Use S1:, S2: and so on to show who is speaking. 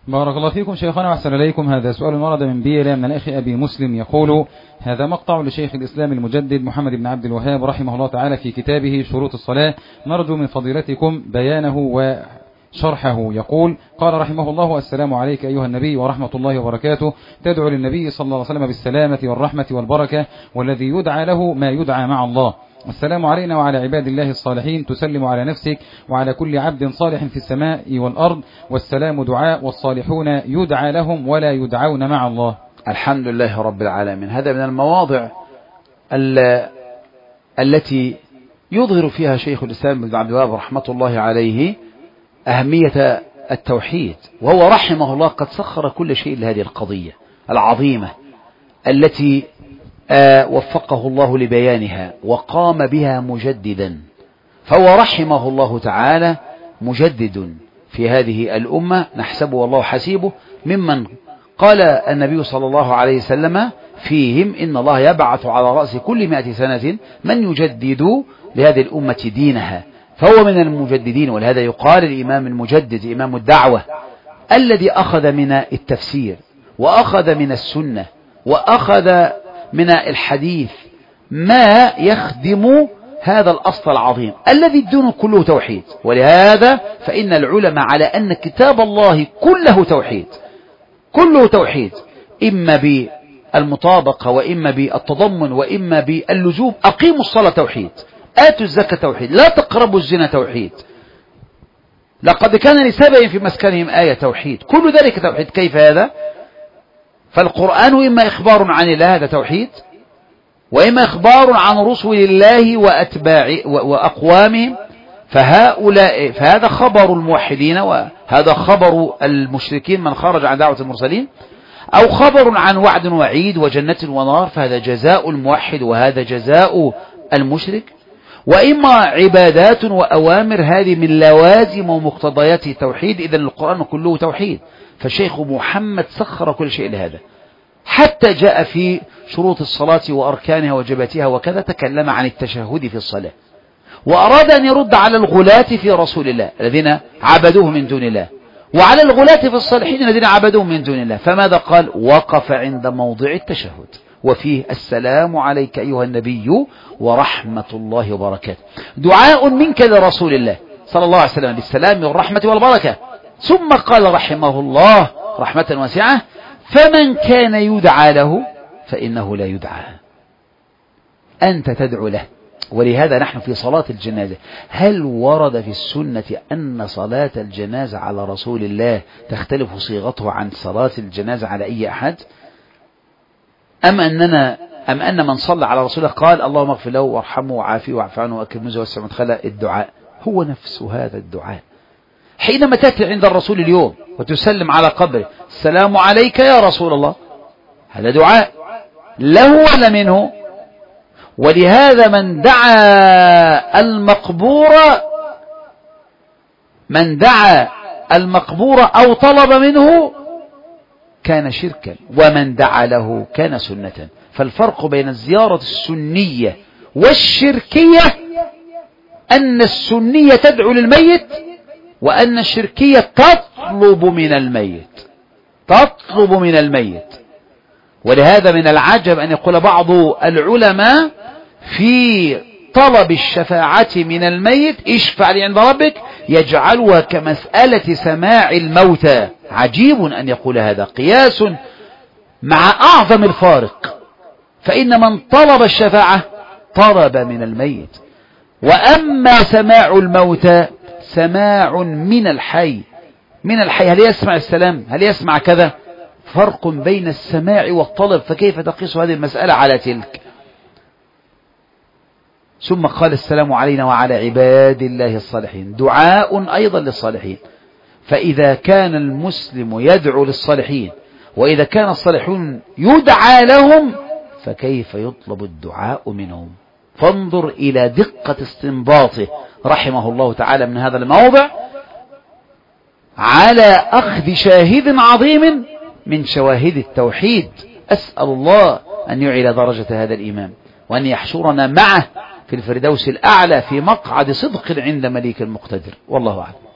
S1: بارك الله فيكم شيخنا وأحسن إليكم. هذا سؤال ورد من بيلا من الأخ أبي مسلم يقول: هذا مقطع لشيخ الإسلام المجدد محمد بن عبد الوهاب رحمه الله تعالى في كتابه شروط الصلاة، نرجو من فضيلتكم بيانه وشرحه. يقول: قال رحمه الله: السلام عليك أيها النبي ورحمة الله وبركاته، تدعو للنبي صلى الله عليه وسلم بالسلامة والرحمة والبركة، والذي يدعى له ما يدعى مع الله. السلام علينا وعلى عباد الله الصالحين، تسلم على نفسك وعلى كل عبد صالح في السماء والأرض، والسلام دعاء، والصالحون يدعى لهم ولا يدعون مع الله.
S2: الحمد لله رب العالمين. هذا من المواضع التي يظهر فيها شيخ الإسلام ابن عبد الوهاب رحمة الله عليه أهمية التوحيد، وهو رحمه الله قد سخر كل شيء لهذه القضية العظيمة التي وفقه الله لبيانها وقام بها مجددا، فهو رحمه الله تعالى مجدد في هذه الأمة، نحسبه والله حسيبه، ممن قال النبي صلى الله عليه وسلم فيهم: إن الله يبعث على رأس كل 100 سنة من يجدد لهذه الأمة دينها، فهو من المجددين. ولهذا يقال الإمام المجدد إمام الدعوة، الذي أخذ من التفسير وأخذ من السنة وأخذ من الحديث ما يخدم هذا الأصل العظيم الذي الدين كله توحيد. ولهذا فإن العلماء على أن كتاب الله كله توحيد، كله توحيد، إما بالمطابقة وإما بالتضمن وإما باللزوم. أقيموا الصلاة توحيد، آتوا الزكاة توحيد، لا تقربوا الزنا توحيد، لقد كان لسبع في مسكنهم آية توحيد، كل ذلك توحيد. كيف هذا؟ فالقرآن إما إخبار عن الله، هذا توحيد، وإما إخبار عن رسل الله وأقوامهم، فهذا خبر الموحدين وهذا خبر المشركين من خرج عن دعوة المرسلين، أو خبر عن وعد وعيد وجنة ونار، فهذا جزاء الموحد وهذا جزاء المشرك. وإما عبادات وأوامر، هذه من لوازم ومقتضيات التوحيد. إذن القرآن كله توحيد. فالشيخ محمد سخر كل شيء لهذا، حتى جاء في شروط الصلاة وأركانها وجباتها وكذا تكلم عن التشهد في الصلاة، وأراد أن يرد على الغلاة في رسول الله الذين عبدوه من دون الله، وعلى الغلاة في الصالحين الذين عبدوه من دون الله. فماذا قال؟ وقف عند موضع التشهد، وفيه: السلام عليك أيها النبي ورحمة الله وبركاته، دعاء منك لرسول الله صلى الله عليه وسلم بالسلام والرحمة والبركة. ثم قال رحمه الله رحمة واسعة: فمن كان يدعى له فإنه لا يدعى، أنت تدعو له. ولهذا نحن في صلاة الجنازة، هل ورد في السنة أن صلاة الجنازة على رسول الله تختلف صيغته عن صلاة الجنازة على أي أحد؟ أم أن من صلى على رسول الله قال: اللهم اغفر له وارحمه وعافيه واعف عنه وأكرم نزله ووسع مدخله، الدعاء هو نفس هذا الدعاء. حينما تأتي عند الرسول اليوم وتسلم على قبره: السلام عليك يا رسول الله، هذا دعاء له ولا منه؟ ولهذا من دعا المقبور أو طلب منه كان شركا، ومن دعا له كان سنة. فالفرق بين الزيارة السنية والشركية أن السنية تدعو للميت، وأن الشركية تطلب من الميت. ولهذا من العجب أن يقول بعض العلماء في طلب الشفاعة من الميت: اشفع لي عند ربك، يجعلها كمسألة سماع الموتى. عجيب أن يقول هذا، قياس مع أعظم الفارق. فإن من طلب الشفاعة طلب من الميت، وأما سماع الموتى سماع من الحي. هل يسمع السلام؟ هل يسمع كذا؟ فرق بين السماع والطلب، فكيف تقيس هذه المسألة على تلك؟ ثم قال: السلام علينا وعلى عباد الله الصالحين، دعاء أيضا للصالحين. فإذا كان المسلم يدعو للصالحين وإذا كان الصالحون يدعى لهم، فكيف يطلب الدعاء منهم؟ فانظر إلى دقة استنباطه رحمه الله تعالى من هذا الموضع على أخذ شاهد عظيم من شواهد التوحيد. أسأل الله أن يعلى درجة هذا الإمام وأن يحشرنا معه في الفردوس الأعلى في مقعد صدق عند مليك المقتدر، والله أعلم.